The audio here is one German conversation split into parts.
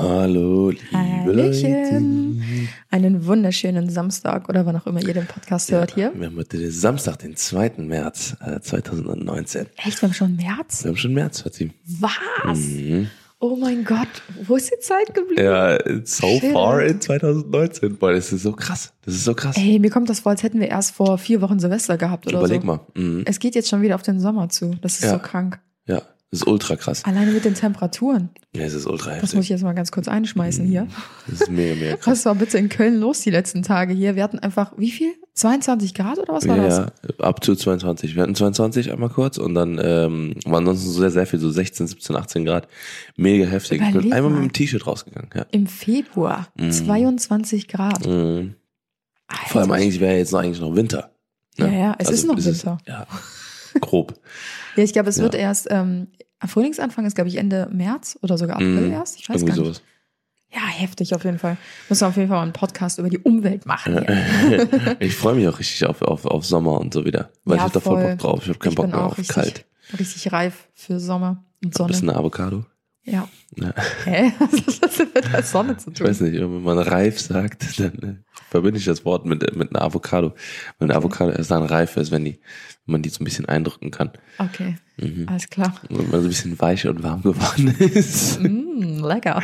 Hallo, liebe Hallöchen. Leute. Einen wunderschönen Samstag oder wann auch immer ihr den Podcast hört hier. Wir haben heute den Samstag, den 2. März 2019. Echt, wir haben schon März? Wir haben schon März, Fatih. Was? Oh mein Gott, wo ist die Zeit geblieben? Ja, so Shit. far in 2019. Boah, das ist so krass. Das ist so krass. Ey, mir kommt das vor, als hätten wir erst vor 4 Wochen Silvester gehabt oder Überleg so. mal. Mhm. Es geht jetzt schon wieder auf den Sommer zu. Das ist Ja. so krank. Ja, das ist ultra krass. Alleine mit den Temperaturen. Ja, es ist ultra Das heftig. muss ich jetzt mal ganz kurz einschmeißen hier. Das ist mega, mega krass. Was war bitte in Köln los die letzten Tage hier? Wir hatten einfach, wie viel? 22 Grad oder was war das? Ja, ab zu 22. Wir hatten 22 einmal kurz und dann waren sonst so sehr viel, so 16, 17, 18 Grad. Mega heftig. Ich bin Überleg einmal mal. mit dem T-Shirt rausgegangen. Ja. Im Februar 22 Grad. Mhm. Alter. Vor allem eigentlich wäre jetzt eigentlich noch Winter. Ne? Ja, es ist noch Winter. Ja, grob. Ja, ich glaube, es Ja. wird erst, Frühlingsanfang ist, glaube ich, Ende März oder sogar April erst. Ich weiß Irgendwie gar nicht. sowas. Ja, heftig auf jeden Fall. Müssen wir auf jeden Fall mal einen Podcast über die Umwelt machen. Hier. Ich freue mich auch richtig auf Sommer und so wieder. Weil Ja, ich habe da voll voll. Bock drauf. Ich habe keinen Ich Bock bin mehr auch auf richtig, kalt. richtig reif für Sommer und Ein Sonne. bisschen Avocado. Ja. Ja. Hä? Was hat mit der Sonne zu Ich tun? weiß nicht, wenn man reif sagt, dann verbinde ich das Wort mit einer Avocado. Weil eine Avocado erst dann reif ist, wenn man die so ein bisschen eindrücken kann. Okay, alles klar. Wenn man so ein bisschen weich und warm geworden ist. Lecker.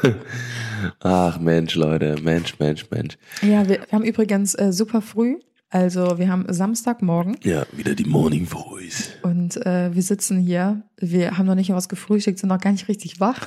Ach Mensch, Leute. Mensch. Ja, wir haben übrigens super früh, also wir haben Samstagmorgen Ja, wieder die Morning Voice. und wir sitzen hier, wir haben noch nicht was gefrühstückt, sind noch gar nicht richtig wach.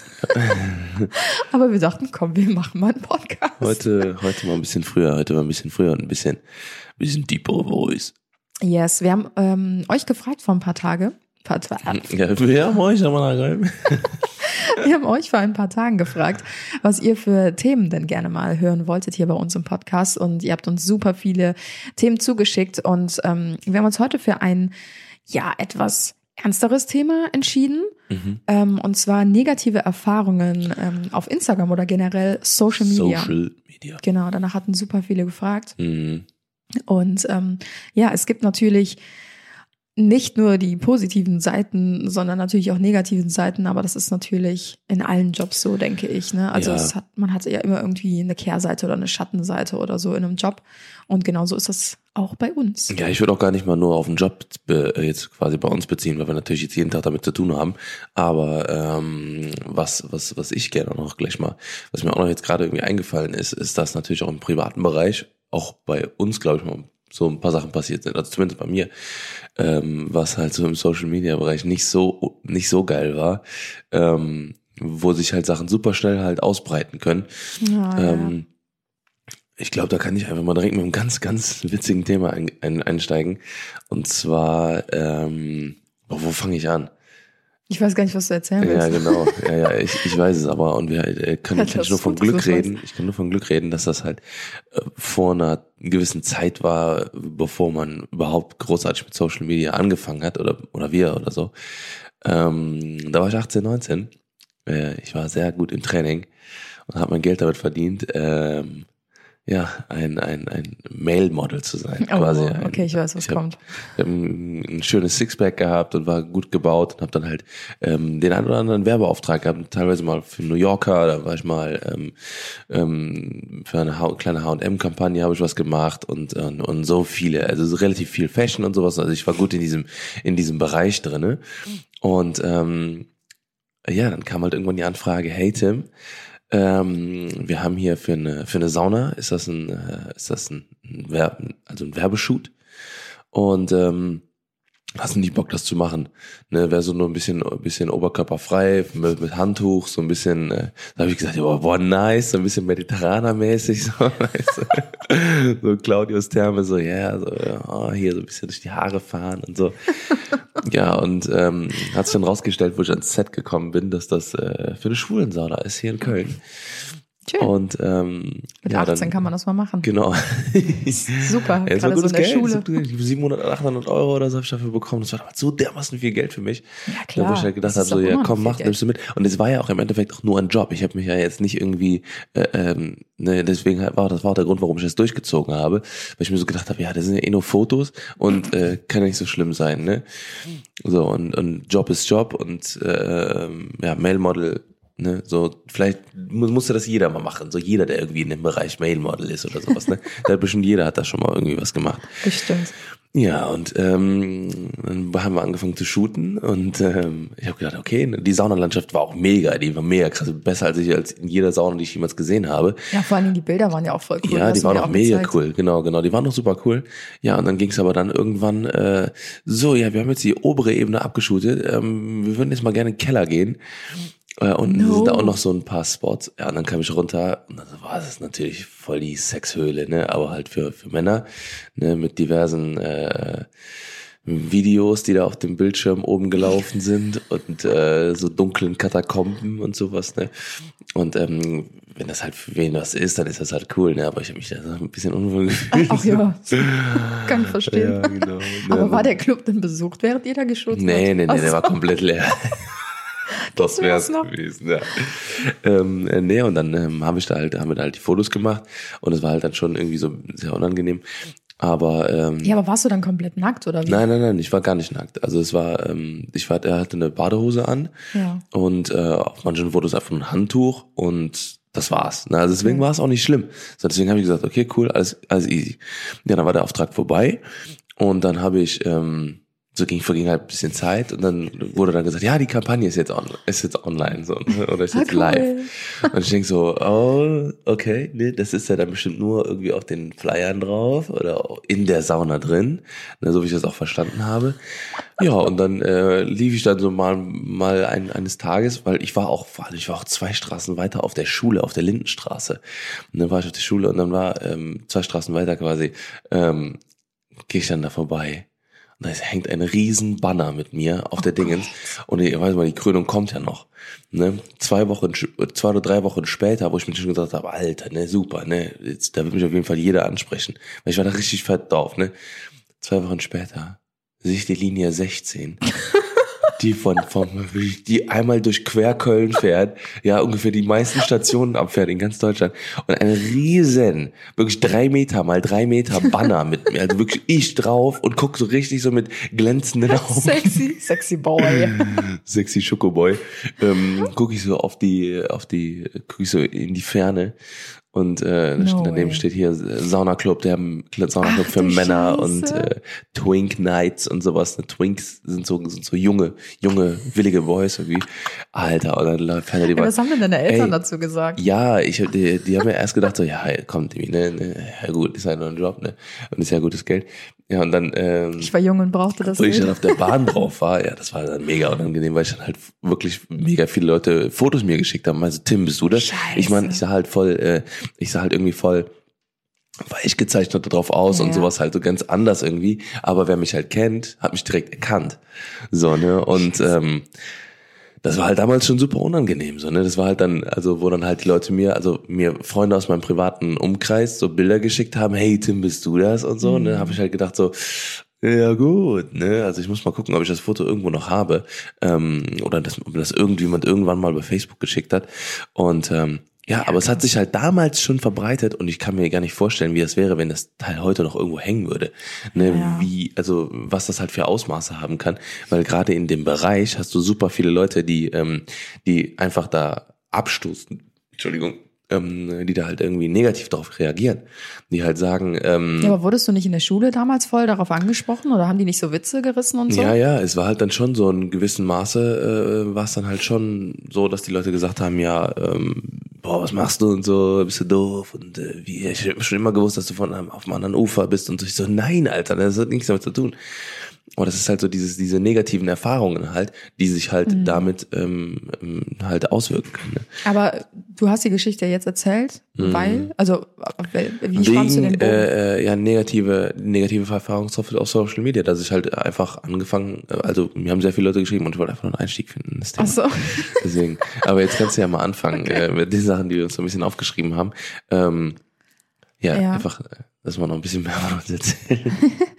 Aber wir dachten, komm, wir machen mal einen Podcast. Heute mal ein bisschen früher, und ein bisschen deeper Voice. Yes, wir haben euch gefragt vor ein paar Tagen. Ja, wir haben euch einmal rein. Wir haben euch vor ein paar Tagen gefragt, was ihr für Themen denn gerne mal hören wolltet hier bei uns im Podcast. Und ihr habt uns super viele Themen zugeschickt. Und wir haben uns heute für ein, etwas ernsteres Thema entschieden. Und zwar negative Erfahrungen auf Instagram oder generell Social Media. Social Media. Genau, danach hatten super viele gefragt. Mhm. Und es gibt natürlich nicht nur die positiven Seiten, sondern natürlich auch negativen Seiten, aber das ist natürlich in allen Jobs so, denke ich. Ne? Also Ja. man hat ja immer irgendwie eine Kehrseite oder eine Schattenseite oder so in einem Job. Und genauso ist das auch bei uns. Ja, ich würde auch gar nicht mal nur auf den Job jetzt quasi bei uns beziehen, weil wir natürlich jetzt jeden Tag damit zu tun haben. Aber was ich gerne auch noch gleich mal, was mir auch noch jetzt gerade irgendwie eingefallen ist, dass natürlich auch im privaten Bereich, auch bei uns, glaube ich mal, so ein paar Sachen passiert sind, also zumindest bei mir, was halt so im Social Media Bereich nicht so geil war, wo sich halt Sachen super schnell halt ausbreiten können. Ja, Ich glaube, da kann ich einfach mal direkt mit einem ganz, ganz witzigen Thema einsteigen. Und zwar, wo fange ich an? Ich weiß gar nicht, was du erzählen willst. Ja, genau. Ja, ich weiß es aber. Und wir können Ja, ich kann das nur ist von gut, dass Glück du das reden. Ich kann nur von Glück reden, dass das halt vor einer gewissen Zeit war, bevor man überhaupt großartig mit Social Media angefangen hat oder wir oder so. Da war ich 18, 19. Ich war sehr gut im Training und habe mein Geld damit verdient, ein Male-Model zu sein, Oh, quasi. okay, ich weiß, was kommt. Ich habe ein schönes Sixpack gehabt und war gut gebaut und habe dann halt den einen oder anderen Werbeauftrag gehabt, teilweise mal für New Yorker, da war ich mal für eine kleine H&M-Kampagne habe ich was gemacht und so viele, also so relativ viel Fashion und sowas, also ich war gut in diesem Bereich drinne und dann kam halt irgendwann die Anfrage, hey Tim, wir haben hier für eine Sauna, ist das ein Werbeshoot und hast du nicht Bock, das zu machen? Ne, wäre so nur ein bisschen oberkörperfrei, mit Handtuch, so ein bisschen, da habe ich gesagt, boah, nice, so ein bisschen mediterranermäßig, so, weißt du? So Claudius Therme, so, hier so ein bisschen durch die Haare fahren und so. Ja, und hat sich dann rausgestellt, wo ich ans Set gekommen bin, dass das für eine Schwulensauna ist hier in Köln. Schön. Und Mit 18 kann man das mal machen. Genau. Super, Ja, es war gerade so gutes in der Geld. Schule. 700, 800 Euro oder so habe ich dafür bekommen. Das war damals so dermaßen viel Geld für mich. Ja, klar. Wo ich halt gedacht Das habe, ist so, doch ja immer komm, viel mach, Geld. nimmst du mit. Und es war ja auch im Endeffekt auch nur ein Job. Ich habe mich ja jetzt nicht irgendwie, deswegen war das war auch der Grund, warum ich das durchgezogen habe. Weil ich mir so gedacht habe, ja, das sind ja eh nur Fotos und kann ja nicht so schlimm sein, ne? So, und Job ist Job und Male Model ne? So, vielleicht musste das jeder mal machen. So jeder, der irgendwie in dem Bereich Male-Model ist oder sowas, ne? Da hat bestimmt jeder hat da schon mal irgendwie was gemacht. Bestimmt. Ja, und dann haben wir angefangen zu shooten und ich habe gedacht, okay, die Saunalandschaft war auch mega, die war mega krass, besser als in jeder Sauna, die ich jemals gesehen habe. Ja, vor allem die Bilder waren ja auch voll cool. Ja, die waren auch mega cool, genau, die waren noch super cool. Ja, und dann ging es aber dann irgendwann so, ja, wir haben jetzt die obere Ebene abgeshootet, wir würden jetzt mal gerne in den Keller gehen. Und sind da auch noch so ein paar Spots. Ja, und dann kam ich runter und dann war das natürlich voll die Sexhöhle, ne, aber halt für Männer, ne, mit diversen Videos, die da auf dem Bildschirm oben gelaufen sind und so dunklen Katakomben und sowas, ne. Und wenn das halt für wen was ist, dann ist das halt cool, ne, aber ich habe mich da so ein bisschen unwohl gefühlt. Ach ja, kann ich verstehen. Ja, genau. Aber war der Club denn besucht, während ihr da geshootet habt? Nee, der war komplett leer. Das wär's gewesen, ja. Nee, und dann haben wir da halt die Fotos gemacht und es war halt dann schon irgendwie so sehr unangenehm. Aber ja, aber warst du dann komplett nackt oder wie? Nein, ich war gar nicht nackt. Also es war, er hatte eine Badehose an und auf manchen Fotos einfach ein Handtuch und das war's. Na, also deswegen war es auch nicht schlimm. So, deswegen habe ich gesagt, okay, cool, alles easy. Ja, dann war der Auftrag vorbei und dann habe ich verging halt ein bisschen Zeit und dann wurde dann gesagt, ja, die Kampagne ist jetzt online so, oder ist jetzt live. Und ich denke so, oh, okay, nee, das ist ja dann bestimmt nur irgendwie auf den Flyern drauf oder in der Sauna drin, so wie ich das auch verstanden habe. Ja, und dann lief ich dann so mal eines Tages, weil ich war auch 2 Straßen weiter auf der Schule, auf der Lindenstraße. Und dann war ich auf der Schule und dann war 2 Straßen weiter quasi, gehe ich dann da vorbei. Da hängt ein riesen Banner mit mir auf der Dingens. Und ich weiß mal, die Krönung kommt ja noch. Ne? 2 oder 3 Wochen später, wo ich mir schon gesagt habe, Alter, ne, super, ne, jetzt, da wird mich auf jeden Fall jeder ansprechen. Weil ich war da richtig fett drauf, ne. 2 Wochen später sehe ich die Linie 16. Die einmal durch Querköln fährt, ja, ungefähr die meisten Stationen abfährt in ganz Deutschland. Und ein riesen, wirklich 3 Meter mal 3 Meter Banner mit mir, also wirklich ich drauf und guck so richtig so mit glänzenden Augen. Sexy Boy. Sexy Schokoboy. Guck ich so guck ich so in die Ferne. Und daneben steht hier Saunaclub, der Saunaclub für Männer Scheiße. Und Twink Nights und sowas. Twinks sind so junge, willige Boys irgendwie. Alter, und dann fährt er die was haben denn deine Eltern dazu gesagt? Ja, die haben ja erst gedacht so, ja, kommt ne, ja gut, ist halt nur ein Job, ne, und ist ja gutes Geld. Ja, und dann ich war jung und brauchte das Geld. Wo ich dann auf der Bahn drauf war, ja, das war dann mega unangenehm, weil ich dann halt wirklich mega viele Leute Fotos mir geschickt haben. Also, Tim, bist du das? Scheiße. Ich meine, ich sah halt irgendwie voll weich gezeichnet drauf aus und sowas halt so ganz anders irgendwie. Aber wer mich halt kennt, hat mich direkt erkannt. So, ne, und das war halt damals schon super unangenehm, so, ne? Das war halt dann, also, wo dann halt die Leute mir Freunde aus meinem privaten Umkreis so Bilder geschickt haben, hey, Tim, bist du das? Und so, ne? Habe ich halt gedacht so, ja gut, ne? Also ich muss mal gucken, ob ich das Foto irgendwo noch habe, oder ob das irgendjemand irgendwann mal bei Facebook geschickt hat. Und ja, aber es hat sich halt damals schon verbreitet und ich kann mir gar nicht vorstellen, wie das wäre, wenn das Teil heute noch irgendwo hängen würde. Ne, ja. Was das halt für Ausmaße haben kann, weil gerade in dem Bereich hast du super viele Leute, die einfach da abstoßen, die da halt irgendwie negativ darauf reagieren. Die halt sagen, ja, aber wurdest du nicht in der Schule damals voll darauf angesprochen oder haben die nicht so Witze gerissen und so? Ja, es war halt dann schon so in gewissem Maße, war es dann halt schon so, dass die Leute gesagt haben, ja, boah, was machst du und so, bist du doof und ich hab schon immer gewusst, dass du auf einem anderen Ufer bist und so. Ich so, nein, Alter, das hat nichts damit zu tun. Aber das ist halt so diese negativen Erfahrungen halt, die sich halt damit halt auswirken können. Ne? Aber du hast die Geschichte jetzt erzählt, weil, also wie spannst du den Bogen? Ja, negative Erfahrungen auf Social Media, dass ich halt einfach angefangen, also mir haben sehr viele Leute geschrieben und ich wollte einfach nur einen Einstieg finden in das Thema. Ach so. Deswegen, aber jetzt kannst du ja mal anfangen mit den Sachen, die wir uns so ein bisschen aufgeschrieben haben. Einfach, dass wir noch ein bisschen mehr von uns erzählen.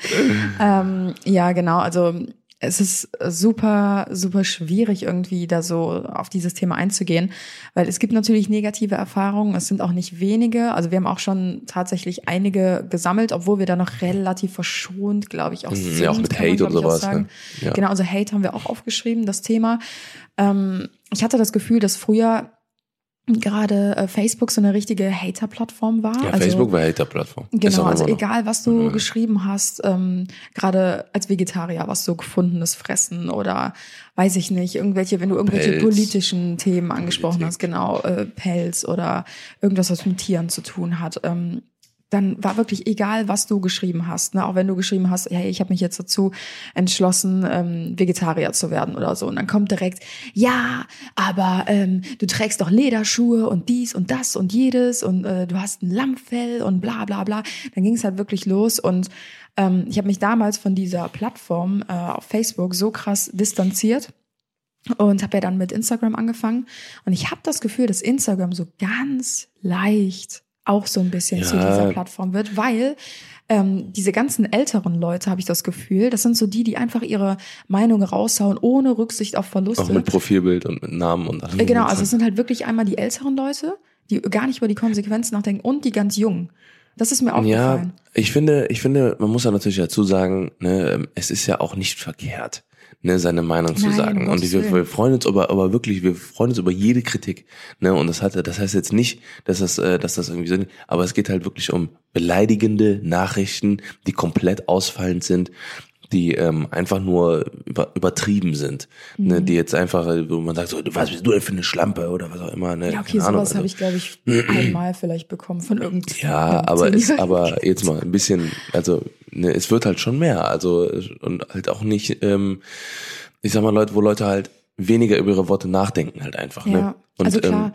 Ja, genau. Also es ist super, super schwierig irgendwie da so auf dieses Thema einzugehen, weil es gibt natürlich negative Erfahrungen. Es sind auch nicht wenige. Also wir haben auch schon tatsächlich einige gesammelt, obwohl wir da noch relativ verschont, glaube ich, auch sind. Ja, auch mit Hate und sowas. Ne? Ja. Genau, also Hate haben wir auch aufgeschrieben, das Thema. Ich hatte das Gefühl, dass früher gerade Facebook so eine richtige Hater-Plattform war. Ja, Facebook war Hater-Plattform. Genau, also egal, was du geschrieben hast, gerade als Vegetarier, was so gefundenes Fressen oder weiß ich nicht, wenn du irgendwelche Pelz. Politischen Themen angesprochen hast, genau, Pelz oder irgendwas, was mit Tieren zu tun hat, dann war wirklich egal, was du geschrieben hast. Ne? Auch wenn du geschrieben hast, hey, ich habe mich jetzt dazu entschlossen, Vegetarier zu werden oder so. Und dann kommt direkt, ja, aber du trägst doch Lederschuhe und dies und das und jedes und du hast ein Lammfell und bla bla bla. Dann ging es halt wirklich los und ich habe mich damals von dieser Plattform auf Facebook so krass distanziert. Und habe ja dann mit Instagram angefangen. Und ich habe das Gefühl, dass Instagram so ganz leicht auch so ein bisschen zu dieser Plattform wird, weil diese ganzen älteren Leute, habe ich das Gefühl, das sind so die einfach ihre Meinung raushauen, ohne Rücksicht auf Verluste. Auch mit Profilbild und mit Namen und allem. Genau, also es sind halt wirklich einmal die älteren Leute, die gar nicht über die Konsequenzen nachdenken und die ganz jungen. Das ist mir aufgefallen. Ja, ich finde, man muss ja natürlich dazu sagen, ne, es ist ja auch nicht verkehrt, ne, seine Meinung zu sagen. Und wir freuen uns aber wirklich, wir freuen uns über jede Kritik, ne, und das heißt jetzt nicht, dass das irgendwie so, aber es geht halt wirklich um beleidigende Nachrichten, die komplett ausfallend sind, die einfach nur übertrieben sind, ne, die jetzt einfach, wo man sagt so, was bist du denn für eine Schlampe oder was auch immer, ne? Ja, okay, sowas habe ich, glaube ich, einmal vielleicht bekommen von irgendeinem. Ja, aber jetzt mal ein bisschen, also ne, es wird halt schon mehr, also und halt auch nicht, ich sag mal Leute, wo Leute halt weniger über ihre Worte nachdenken halt einfach, ne? Ja, Und, also klar,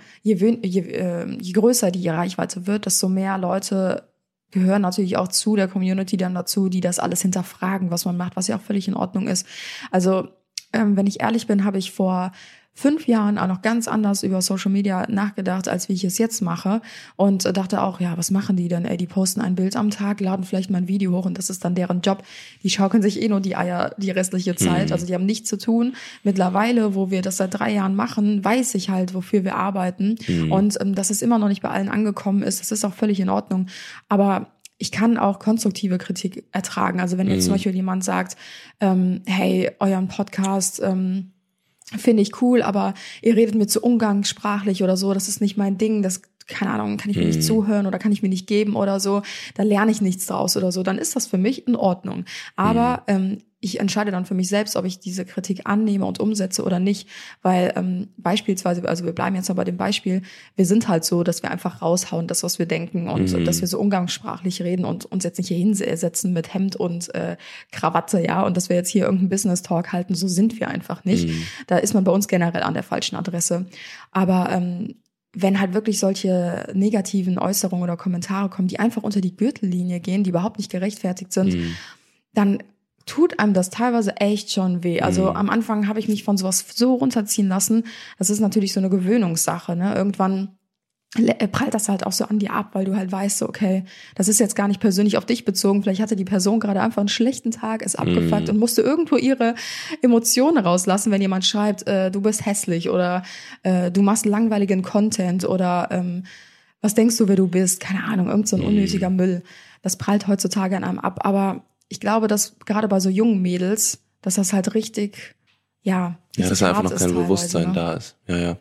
je größer die Reichweite wird, desto mehr Leute gehören natürlich auch zu der Community dann dazu, die das alles hinterfragen, was man macht, was ja auch völlig in Ordnung ist. Also wenn ich ehrlich bin, habe ich vor 5 Jahren auch noch ganz anders über Social Media nachgedacht, als wie ich es jetzt mache und dachte auch, ja, was machen die denn? Die posten ein Bild am Tag, laden vielleicht mal ein Video hoch und das ist dann deren Job. Die schaukeln sich nur die Eier die restliche Zeit, also die haben nichts zu tun. Mittlerweile, wo wir das seit 3 Jahren machen, weiß ich halt, wofür wir arbeiten und dass es immer noch nicht bei allen angekommen ist, das ist auch völlig in Ordnung, aber ich kann auch konstruktive Kritik ertragen. Also wenn jetzt zum Beispiel jemand sagt, hey, euren Podcast finde ich cool, aber ihr redet mir zu umgangssprachlich oder so, das ist nicht mein Ding, das, keine Ahnung, kann ich mir nicht zuhören oder kann ich mir nicht geben oder so, da lerne ich nichts draus oder so, dann ist das für mich in Ordnung. Aber ich entscheide dann für mich selbst, ob ich diese Kritik annehme und umsetze oder nicht, weil beispielsweise, also wir bleiben jetzt mal bei dem Beispiel, wir sind halt so, dass wir einfach raushauen, das, was wir denken und dass wir so umgangssprachlich reden und uns jetzt nicht hier hinsetzen mit Hemd und Krawatte, ja, und dass wir jetzt hier irgendeinen Business-Talk halten, so sind wir einfach nicht. Da ist man bei uns generell an der falschen Adresse. Aber wenn halt wirklich solche negativen Äußerungen oder Kommentare kommen, die einfach unter die Gürtellinie gehen, die überhaupt nicht gerechtfertigt sind, dann tut einem das teilweise echt schon weh. Also am Anfang habe ich mich von sowas so runterziehen lassen. Das ist natürlich so eine Gewöhnungssache, ne? Irgendwann prallt das halt auch so an dir ab, weil du halt weißt, so, okay, das ist jetzt gar nicht persönlich auf dich bezogen. Vielleicht hatte die Person gerade einfach einen schlechten Tag, ist abgefuckt und musste irgendwo ihre Emotionen rauslassen, wenn jemand schreibt, du bist hässlich oder du machst langweiligen Content oder was denkst du, wer du bist? Keine Ahnung, irgend so ein unnötiger Müll. Das prallt heutzutage an einem ab. Aber ich glaube, dass gerade bei so jungen Mädels, dass das halt richtig, ja, dass einfach noch kein Bewusstsein da ist. Ja.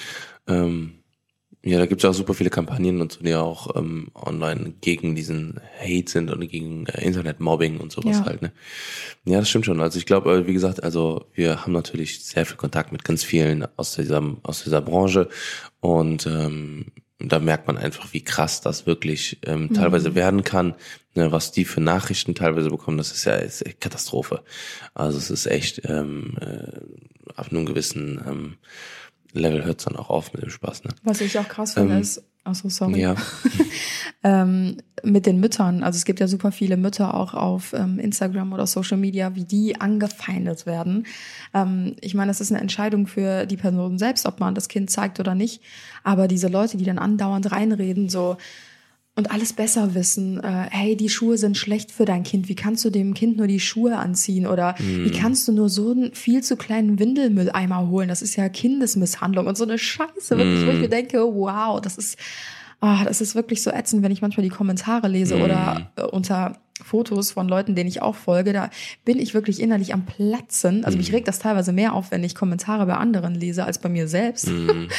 Ja, da gibt's auch super viele Kampagnen und so, die auch online gegen diesen Hate sind und gegen Internetmobbing und sowas halt, ne? Ja, das stimmt schon. Also ich glaube, wie gesagt, also wir haben natürlich sehr viel Kontakt mit ganz vielen aus dieser Branche und da merkt man einfach, wie krass das wirklich teilweise werden kann, ne, was die für Nachrichten teilweise bekommen, das ist echt Katastrophe. Also es ist echt auf einem gewissen Level hört es dann auch auf mit dem Spaß, ne? Was ich auch krass finde ist, sorry. Ja. Mit den Müttern, also es gibt ja super viele Mütter auch auf Instagram oder Social Media, wie die angefeindet werden. Ich meine, das ist eine Entscheidung für die Person selbst, ob man das Kind zeigt oder nicht. Aber diese Leute, die dann andauernd reinreden, so und alles besser wissen, hey, die Schuhe sind schlecht für dein Kind, wie kannst du dem Kind nur die Schuhe anziehen oder wie kannst du nur so einen viel zu kleinen Windelmülleimer holen, das ist ja Kindesmisshandlung und so eine Scheiße, wirklich, wo ich mir denke, wow, das ist wirklich so ätzend, wenn ich manchmal die Kommentare lese oder unter Fotos von Leuten, denen ich auch folge, da bin ich wirklich innerlich am Platzen. Also mich regt das teilweise mehr auf, wenn ich Kommentare bei anderen lese, als bei mir selbst.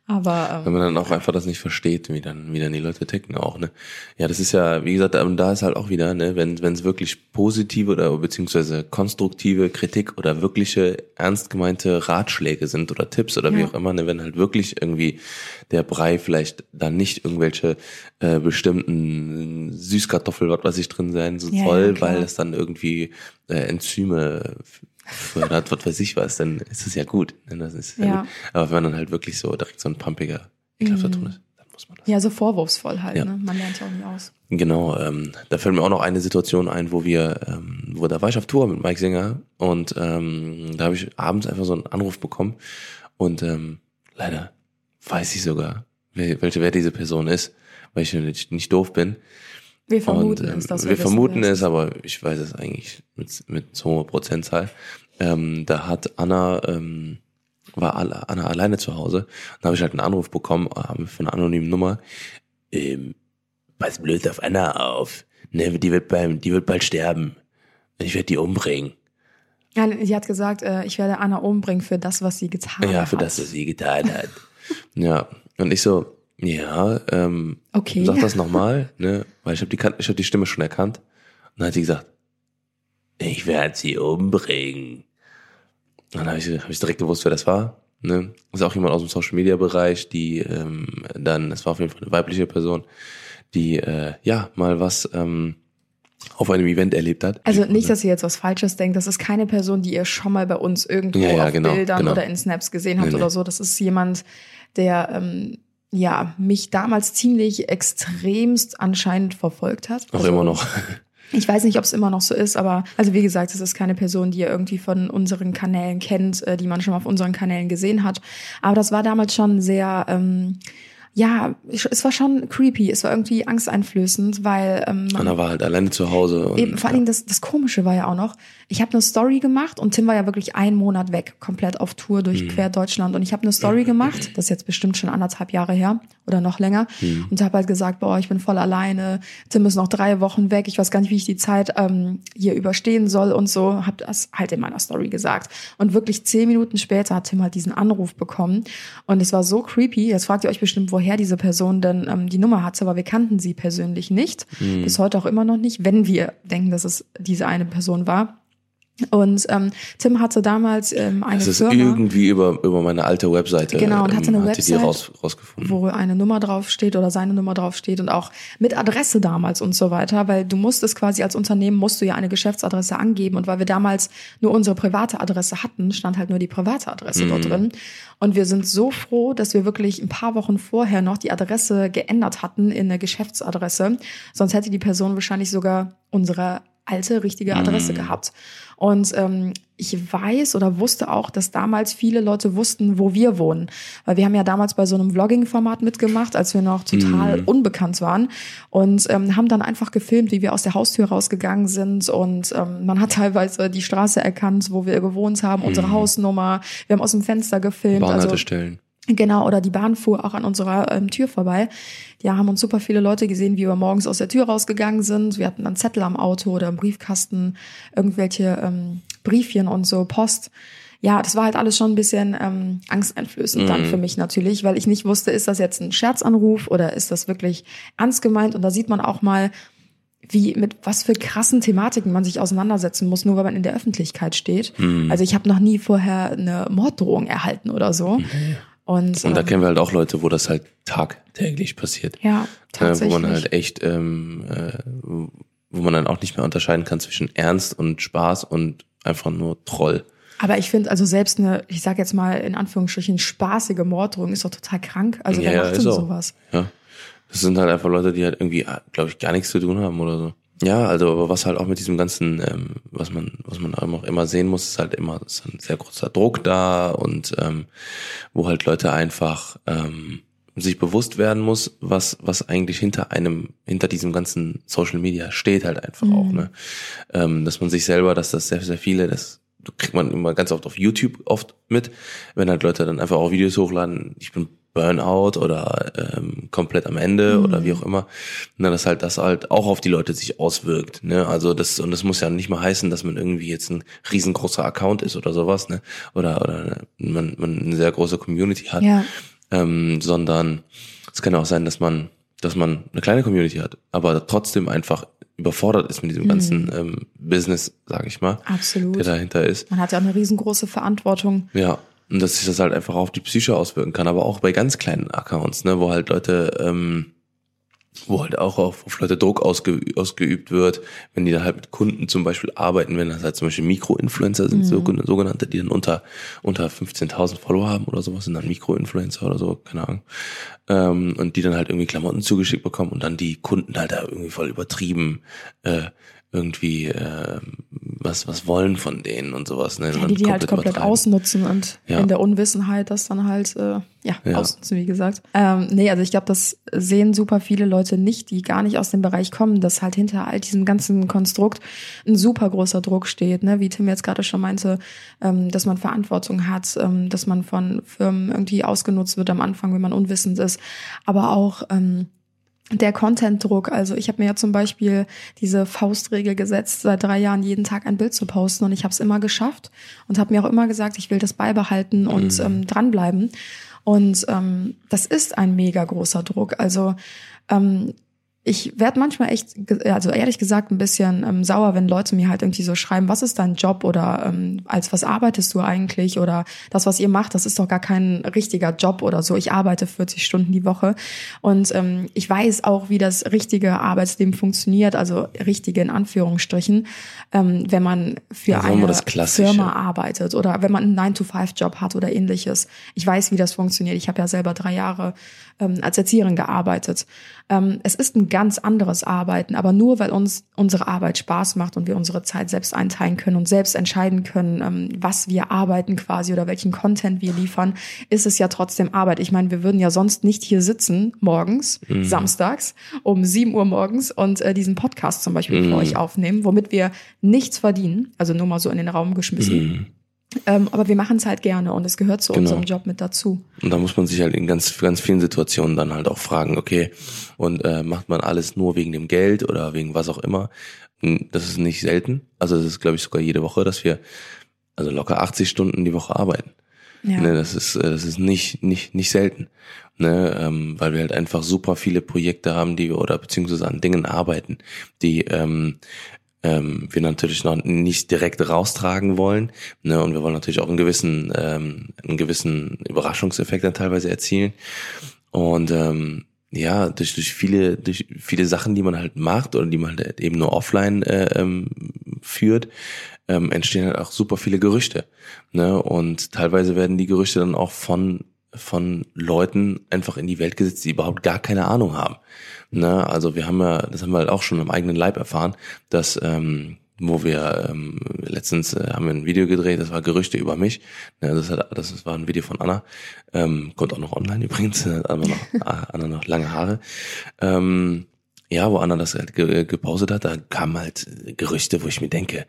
Aber wenn man dann auch einfach das nicht versteht, wie dann die Leute ticken auch, ne? Ja, das ist ja, wie gesagt, da ist halt auch wieder, ne, wenn es wirklich positive oder beziehungsweise konstruktive Kritik oder wirkliche ernst gemeinte Ratschläge sind oder Tipps oder wie auch immer, ne, wenn halt wirklich irgendwie der Brei vielleicht dann nicht irgendwelche bestimmten Süßkartoffel, was weiß ich, drin sein soll, weil es dann irgendwie Enzyme fördert, was weiß ich was, dann ist es ja gut. Das ist ja gut. Aber wenn man dann halt wirklich so direkt so ein pumpiger ekelhafter Ton ist, dann muss man das. Ja, so vorwurfsvoll halt, ne? Man lernt ja auch nie aus. Genau, da fällt mir auch noch eine Situation ein, wo da war ich auf Tour mit Mike Singer und da habe ich abends einfach so einen Anruf bekommen und leider weiß ich sogar, wer diese Person ist, weil ich nicht doof bin. Wir vermuten es, dass wir vermuten es, aber ich weiß es eigentlich mit so einer Prozentzahl. Da hat war Anna alleine zu Hause. Da habe ich halt einen Anruf bekommen von einer anonymen Nummer. Pass blöd auf Anna auf. Ne, die wird bald sterben. Ich werde die umbringen. Ja, sie hat gesagt, ich werde Anna umbringen für das, was sie getan hat. Ja, für das, was sie getan hat. Ja, und ich so, ja, okay. Sag das nochmal, ne, weil ich habe die Stimme schon erkannt. Und dann hat sie gesagt, ich werde sie umbringen. Dann habe ich direkt gewusst, wer das war. Ne? Das ist auch jemand aus dem Social Media Bereich, die es war auf jeden Fall eine weibliche Person, die mal was auf einem Event erlebt hat. Also nicht, dass ihr jetzt was Falsches denkt, das ist keine Person, die ihr schon mal bei uns irgendwo auf Bildern oder in Snaps gesehen habt oder so. Das ist jemand, der mich damals ziemlich extremst anscheinend verfolgt hat. Auch immer noch. Ich weiß nicht, ob es immer noch so ist, aber also wie gesagt, es ist keine Person, die ihr irgendwie von unseren Kanälen kennt, die man schon mal auf unseren Kanälen gesehen hat. Aber das war damals schon sehr, es war schon creepy, es war irgendwie angsteinflößend, weil Anna war halt alleine zu Hause. Und, eben, vor allen Dingen das Komische war ja auch noch, ich habe eine Story gemacht und Tim war ja wirklich 1 Monat weg, komplett auf Tour durch quer Deutschland und ich habe eine Story gemacht, das ist jetzt bestimmt schon 1,5 Jahre her oder noch länger und habe halt gesagt, ich bin voll alleine, Tim ist noch 3 Wochen weg, ich weiß gar nicht, wie ich die Zeit hier überstehen soll und so, habe das halt in meiner Story gesagt und wirklich 10 Minuten später hat Tim halt diesen Anruf bekommen und es war so creepy, jetzt fragt ihr euch bestimmt, woher diese Person denn die Nummer hatte, aber wir kannten sie persönlich nicht, bis heute auch immer noch nicht, wenn wir denken, dass es diese eine Person war. Und Tim hatte damals eine Firma. Das ist irgendwie über meine alte Webseite. Genau, und hatte eine Webseite, rausgefunden. wo eine Nummer draufsteht oder seine Nummer draufsteht und auch mit Adresse damals und so weiter, weil du musstest quasi als Unternehmen, musst du ja eine Geschäftsadresse angeben und weil wir damals nur unsere private Adresse hatten, stand halt nur die private Adresse dort drin. Und wir sind so froh, dass wir wirklich ein paar Wochen vorher noch die Adresse geändert hatten in eine Geschäftsadresse. Sonst hätte die Person wahrscheinlich sogar unsere alte, richtige Adresse gehabt. Und ich weiß oder wusste auch, dass damals viele Leute wussten, wo wir wohnen. Weil wir haben ja damals bei so einem Vlogging-Format mitgemacht, als wir noch total unbekannt waren. Und haben dann einfach gefilmt, wie wir aus der Haustür rausgegangen sind. Und man hat teilweise die Straße erkannt, wo wir gewohnt haben, unsere Hausnummer. Wir haben aus dem Fenster gefilmt. Bahnhaltestellen. Genau, oder die Bahn fuhr auch an unserer Tür vorbei. Ja, haben uns super viele Leute gesehen, wie wir morgens aus der Tür rausgegangen sind. Wir hatten dann Zettel am Auto oder im Briefkasten, irgendwelche Briefchen und so, Post. Ja, das war halt alles schon ein bisschen angsteinflößend dann für mich natürlich, weil ich nicht wusste, ist das jetzt ein Scherzanruf oder ist das wirklich ernst gemeint? Und da sieht man auch mal, mit was für krassen Thematiken man sich auseinandersetzen muss, nur weil man in der Öffentlichkeit steht. Also ich habe noch nie vorher eine Morddrohung erhalten oder so. Und da kennen wir halt auch Leute, wo das halt tagtäglich passiert. Ja, tatsächlich. Wo man halt echt, wo man dann auch nicht mehr unterscheiden kann zwischen Ernst und Spaß und einfach nur Troll. Aber ich finde, also selbst eine, ich sag jetzt mal in Anführungsstrichen, spaßige Morddrohung ist doch total krank. Also wer macht denn sowas? Ja, das sind halt einfach Leute, die halt irgendwie, glaube ich, gar nichts zu tun haben oder so. Ja, also aber was halt auch mit diesem ganzen, was man auch immer sehen muss, ist halt immer ist ein sehr großer Druck da und wo halt Leute einfach sich bewusst werden muss, was eigentlich hinter diesem ganzen Social Media steht halt einfach auch, ne? Dass man sich selber, dass das sehr, sehr viele, das kriegt man immer ganz oft auf YouTube oft mit, wenn halt Leute dann einfach auch Videos hochladen, ich bin Burnout oder komplett am Ende oder wie auch immer, na, dass halt das halt auch auf die Leute sich auswirkt, ne? Also das muss ja nicht mal heißen, dass man irgendwie jetzt ein riesengroßer Account ist oder sowas, ne? Oder man eine sehr große Community hat. Ja. sondern es kann ja auch sein, dass man eine kleine Community hat, aber trotzdem einfach überfordert ist mit diesem ganzen Business, sage ich mal, Absolut. der dahinter ist. Man hat ja auch eine riesengroße Verantwortung. Ja, und dass sich das halt einfach auf die Psyche auswirken kann, aber auch bei ganz kleinen Accounts, ne, wo halt Leute, wo halt auch auf Leute Druck ausgeübt wird, wenn die da halt mit Kunden zum Beispiel arbeiten, wenn das halt zum Beispiel Mikroinfluencer sind, sogenannte, die dann unter 15.000 Follower haben oder sowas, sind dann Mikroinfluencer oder so, keine Ahnung, und die dann halt irgendwie Klamotten zugeschickt bekommen und dann die Kunden halt da irgendwie voll übertrieben irgendwie was wollen von denen und sowas. Ne? Ja, die halt komplett ausnutzen und in der Unwissenheit das dann halt ausnutzen, wie gesagt. Also ich glaube, das sehen super viele Leute nicht, die gar nicht aus dem Bereich kommen, dass halt hinter all diesem ganzen Konstrukt ein super großer Druck steht, ne? Wie Tim jetzt gerade schon meinte, dass man Verantwortung hat, dass man von Firmen irgendwie ausgenutzt wird am Anfang, wenn man unwissend ist, aber auch der Content-Druck, also ich habe mir ja zum Beispiel diese Faustregel gesetzt, seit 3 Jahren jeden Tag ein Bild zu posten und ich habe es immer geschafft und habe mir auch immer gesagt, ich will das beibehalten und dranbleiben und das ist ein mega großer Druck, also ich werde manchmal echt, also ehrlich gesagt, ein bisschen sauer, wenn Leute mir halt irgendwie so schreiben, was ist dein Job oder als was arbeitest du eigentlich oder das, was ihr macht, das ist doch gar kein richtiger Job oder so. Ich arbeite 40 Stunden die Woche und ich weiß auch, wie das richtige Arbeitsleben funktioniert, also richtige in Anführungsstrichen, wenn man für eine Firma arbeitet oder wenn man einen 9-to-5-Job hat oder ähnliches. Ich weiß, wie das funktioniert. Ich habe ja selber 3 Jahre als Erzieherin gearbeitet. Es ist ein ganz anderes Arbeiten, aber nur weil uns unsere Arbeit Spaß macht und wir unsere Zeit selbst einteilen können und selbst entscheiden können, was wir arbeiten quasi oder welchen Content wir liefern, ist es ja trotzdem Arbeit. Ich meine, wir würden ja sonst nicht hier sitzen morgens, samstags um 7 Uhr morgens und diesen Podcast zum Beispiel für euch aufnehmen, womit wir nichts verdienen, also nur mal so in den Raum geschmissen. Aber wir machen es halt gerne und es gehört zu unserem Job mit dazu. Und da muss man sich halt in ganz vielen Situationen dann halt auch fragen, okay, und macht man alles nur wegen dem Geld oder wegen was auch immer? Das ist nicht selten. Also das ist, glaube ich, sogar jede Woche, dass wir also locker 80 Stunden die Woche arbeiten. Ja. Ne, das ist nicht selten. Ne, weil wir halt einfach super viele Projekte haben, die wir oder beziehungsweise an Dingen arbeiten, die wir natürlich noch nicht direkt raustragen wollen, ne, und wir wollen natürlich auch einen gewissen Überraschungseffekt dann teilweise erzielen und durch viele Sachen, die man halt macht oder die man halt eben nur offline führt, entstehen halt auch super viele Gerüchte, ne, und teilweise werden die Gerüchte dann auch von Leuten einfach in die Welt gesetzt, die überhaupt gar keine Ahnung haben. Ne, also das haben wir halt auch schon am eigenen Leib erfahren, dass wo wir letztens haben wir ein Video gedreht, das war Gerüchte über mich. Ne, das war ein Video von Anna, kommt auch noch online übrigens, Anna noch lange Haare. Wo Anna das halt gepostet hat, da kamen halt Gerüchte, wo ich mir denke,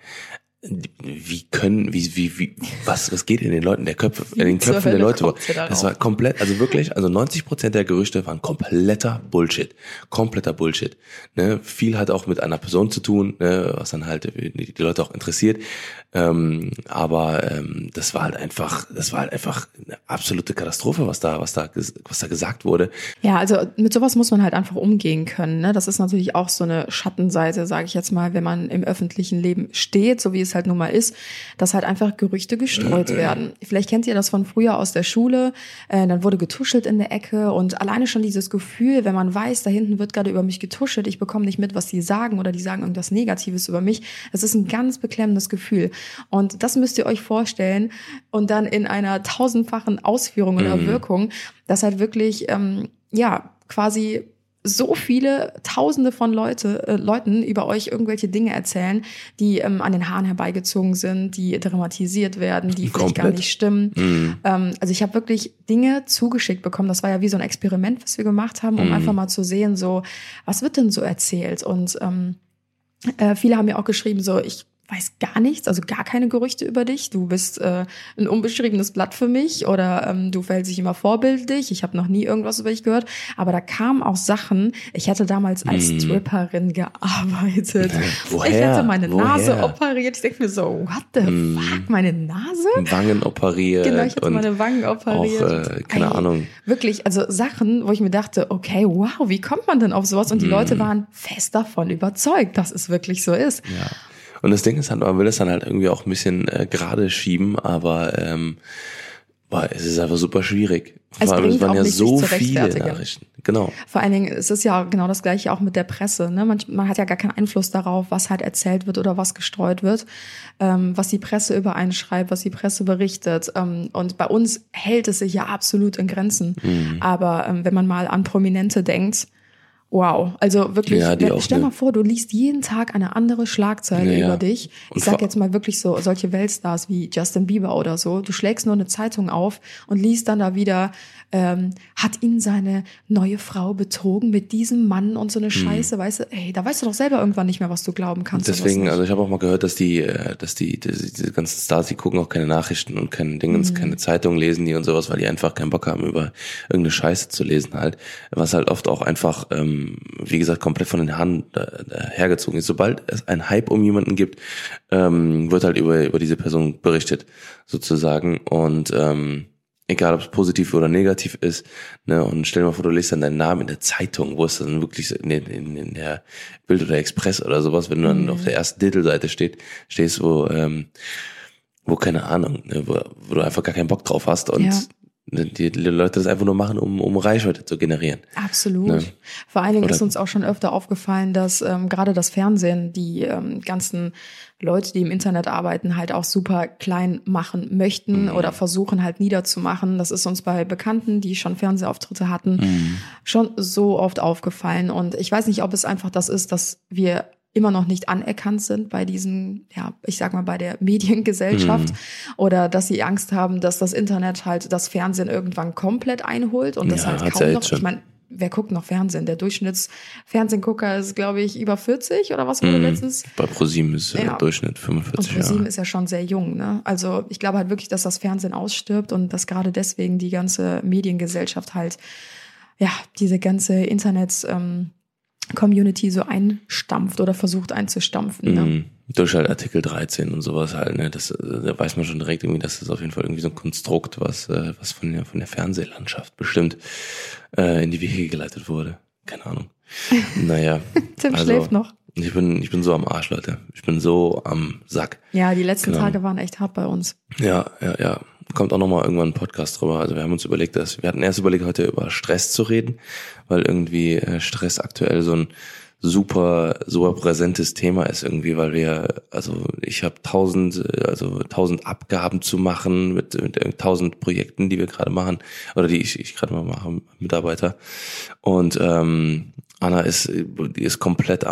was geht in den Leuten in den Köpfen der Leute? Das war komplett, also wirklich, 90% der Gerüchte waren kompletter Bullshit. Ne? Viel hat auch mit einer Person zu tun, ne? Was dann halt die Leute auch interessiert. Aber das war halt einfach eine absolute Katastrophe, was da gesagt wurde. Ja, also mit sowas muss man halt einfach umgehen können. Ne? Das ist natürlich auch so eine Schattenseite, sage ich jetzt mal, wenn man im öffentlichen Leben steht, so wie es halt nun mal ist, dass halt einfach Gerüchte gestreut werden. Vielleicht kennt ihr das von früher aus der Schule, dann wurde getuschelt in der Ecke und alleine schon dieses Gefühl, wenn man weiß, da hinten wird gerade über mich getuschelt, ich bekomme nicht mit, was die sagen oder die sagen irgendwas Negatives über mich, das ist ein ganz beklemmendes Gefühl. Und das müsst ihr euch vorstellen und dann in einer 1000-fachen Ausführung oder Wirkung, dass halt wirklich, quasi so viele Tausende von Leuten über euch irgendwelche Dinge erzählen, die an den Haaren herbeigezogen sind, die dramatisiert werden, die vielleicht gar nicht stimmen. Also ich habe wirklich Dinge zugeschickt bekommen. Das war ja wie so ein Experiment, was wir gemacht haben, um einfach mal zu sehen, so was wird denn so erzählt? Und viele haben mir auch geschrieben, so ich weiß gar nichts, also gar keine Gerüchte über dich. Du bist ein unbeschriebenes Blatt für mich oder du verhältst dich immer vorbildlich. Ich habe noch nie irgendwas über dich gehört. Aber da kamen auch Sachen, ich hätte damals als Stripperin gearbeitet. Woher? Ich hätte meine Nase Woher? operiert. Ich denke mir so, what the fuck, meine Nase? Wangen operiert. Genau, ich hätte und meine Wangen operiert. Auch, keine Ahnung. Wirklich, also Sachen, wo ich mir dachte, okay, wow, wie kommt man denn auf sowas? Und die Leute waren fest davon überzeugt, dass es wirklich so ist. Ja. Und das Ding ist halt, man will es dann halt irgendwie auch ein bisschen gerade schieben, aber es ist einfach super schwierig. Es Vor allem, bringt es waren auch ja nicht, so sich zu viele rechtfertigen. Nachrichten. Genau. Vor allen Dingen, es ist ja genau das Gleiche auch mit der Presse. Ne? Man hat ja gar keinen Einfluss darauf, was halt erzählt wird oder was gestreut wird, was die Presse über einen schreibt, was die Presse berichtet. Und bei uns hält es sich ja absolut in Grenzen. Aber wenn man mal an Prominente denkt, wow, also wirklich, Ja, stell mal vor, du liest jeden Tag eine andere Schlagzeile über dich. Ich sag jetzt mal wirklich so, solche Weltstars wie Justin Bieber oder so, du schlägst nur eine Zeitung auf und liest dann da wieder, hat ihn seine neue Frau betrogen mit diesem Mann und so eine Scheiße, weißt du, ey, da weißt du doch selber irgendwann nicht mehr, was du glauben kannst. Deswegen, also ich habe auch mal gehört, dass diese ganzen Stars, die gucken auch keine Nachrichten und keine Dingens, keine Zeitungen lesen die und sowas, weil die einfach keinen Bock haben, über irgendeine Scheiße zu lesen halt. Was halt oft auch einfach, wie gesagt, komplett von den Haaren hergezogen ist. Sobald es einen Hype um jemanden gibt, wird halt über diese Person berichtet, sozusagen. Und egal, ob es positiv oder negativ ist, ne, und stell dir mal vor, du liest dann deinen Namen in der Zeitung, wo es dann wirklich in der Bild oder Express oder sowas, wenn du dann auf der ersten Titelseite stehst, wo keine Ahnung, ne, wo du einfach gar keinen Bock drauf hast und die Leute das einfach nur machen, um Reichweite zu generieren. Absolut. Ne? Vor allen Dingen ist uns auch schon öfter aufgefallen, dass gerade das Fernsehen die ganzen Leute, die im Internet arbeiten, halt auch super klein machen möchten oder versuchen halt niederzumachen. Das ist uns bei Bekannten, die schon Fernsehauftritte hatten, schon so oft aufgefallen. Und ich weiß nicht, ob es einfach das ist, dass wir immer noch nicht anerkannt sind bei diesen, ja, ich sag mal, bei der Mediengesellschaft oder dass sie Angst haben, dass das Internet halt das Fernsehen irgendwann komplett einholt und das halt kaum noch, ich meine, wer guckt noch Fernsehen? Der Durchschnittsfernsehgucker ist, glaube ich, über 40 oder was wurde letztens? Bei ProSieben ist der Durchschnitt 45 und ProSieben ist ja schon sehr jung, ne? Also ich glaube halt wirklich, dass das Fernsehen ausstirbt und dass gerade deswegen die ganze Mediengesellschaft halt, ja, diese ganze Internet Community so einstampft oder versucht einzustampfen. Ne? Durch halt Artikel 13 und sowas halt, ne? Da weiß man schon direkt irgendwie, dass das auf jeden Fall irgendwie so ein Konstrukt, was von der Fernsehlandschaft bestimmt in die Wege geleitet wurde. Keine Ahnung. Naja. Tim schläft noch. Ich bin so am Arsch, Leute. Ich bin so am Sack. Ja, die letzten Tage waren echt hart bei uns. Ja. Kommt auch nochmal irgendwann ein Podcast drüber. Also wir haben uns überlegt, wir hatten erst überlegt, heute über Stress zu reden, weil irgendwie Stress aktuell so ein super präsentes Thema ist irgendwie, weil ich habe 1000 Abgaben zu machen mit 1000 Projekten, die wir gerade machen oder die ich gerade mal mache, Mitarbeiter. Und Anna ist komplett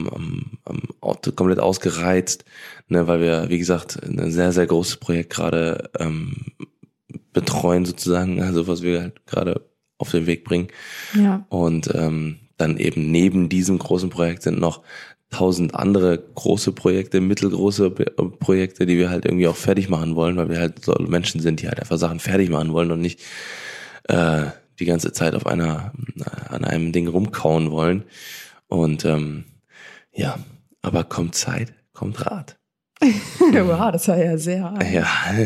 komplett ausgereizt, ne, weil wir, wie gesagt, ein sehr, sehr großes Projekt gerade betreuen sozusagen, also was wir halt gerade auf den Weg bringen. Ja. Und dann eben neben diesem großen Projekt sind noch 1000 andere große Projekte, mittelgroße Projekte, die wir halt irgendwie auch fertig machen wollen, weil wir halt so Menschen sind, die halt einfach Sachen fertig machen wollen und nicht die ganze Zeit an einem Ding rumkauen wollen. Und aber kommt Zeit, kommt Rat. Wow, das war ja sehr. Ja,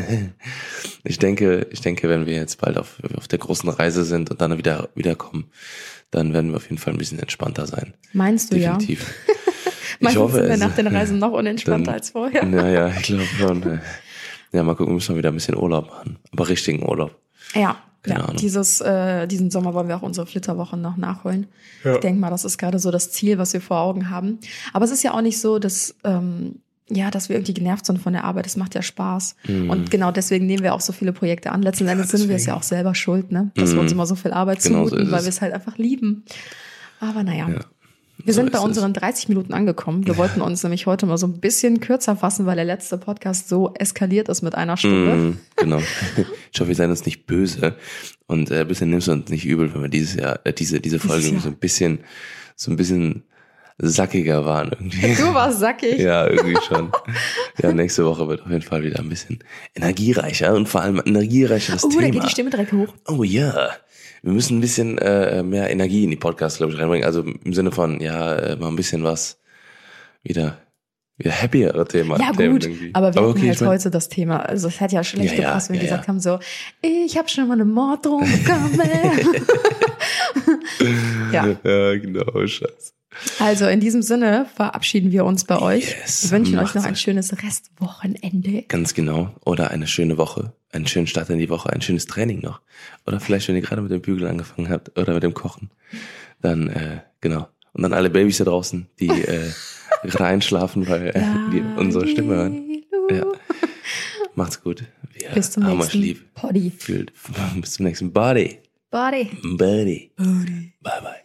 ich denke, wenn wir jetzt bald auf der großen Reise sind und dann wiederkommen, dann werden wir auf jeden Fall ein bisschen entspannter sein. Meinst du? Definitiv. Ja? Ich hoffe, sind wir nach den Reisen noch unentspannter als vorher. Naja, ich glaube schon. Ja, mal gucken, müssen wir wieder ein bisschen Urlaub machen. Aber richtigen Urlaub. Ja. Keine Ahnung. Diesen Sommer wollen wir auch unsere Flitterwochen noch nachholen. Ja. Ich denke mal, das ist gerade so das Ziel, was wir vor Augen haben. Aber es ist ja auch nicht so, dass dass wir irgendwie genervt sind von der Arbeit. Es macht ja Spaß. Und genau deswegen nehmen wir auch so viele Projekte an. Letzten Endes sind wir es ja auch selber schuld, ne? Dass wir uns immer so viel Arbeit zumuten, weil wir es halt einfach lieben. Aber naja. Ja. Wir sind bei unseren 30 Minuten angekommen. Wir wollten uns nämlich heute mal so ein bisschen kürzer fassen, weil der letzte Podcast so eskaliert ist mit einer Stunde. Genau. Ich hoffe, wir seien uns nicht böse. Und ein bisschen nimmst du uns nicht übel, wenn wir diese Folge so ein bisschen sackiger waren irgendwie. Du warst sackig. Ja, irgendwie schon. Ja, nächste Woche wird auf jeden Fall wieder ein bisschen energiereicher und vor allem energiereicheres Thema. Da geht die Stimme direkt hoch. Oh ja. Wir müssen ein bisschen mehr Energie in die Podcasts, glaube ich, reinbringen. Also im Sinne von, mal ein bisschen was wieder happiere Thema. Ja gut, aber wir hatten halt heute das Thema. Also es hätte ja schlecht gepasst, wenn wir gesagt haben so, ich habe schon mal eine Morddrohung bekommen. Ja, genau, scheiße. Also in diesem Sinne verabschieden wir uns bei euch. Yes, wir wünschen euch noch ein schönes Restwochenende. Ganz genau. Oder eine schöne Woche, einen schönen Start in die Woche, ein schönes Training noch. Oder vielleicht, wenn ihr gerade mit dem Bügeln angefangen habt oder mit dem Kochen, dann genau. Und dann alle Babys da draußen, die gerade einschlafen, weil die unsere Stimme hören. Ja. Macht's gut. Bis zum nächsten Poddy. Bis zum nächsten Body. Bye bye.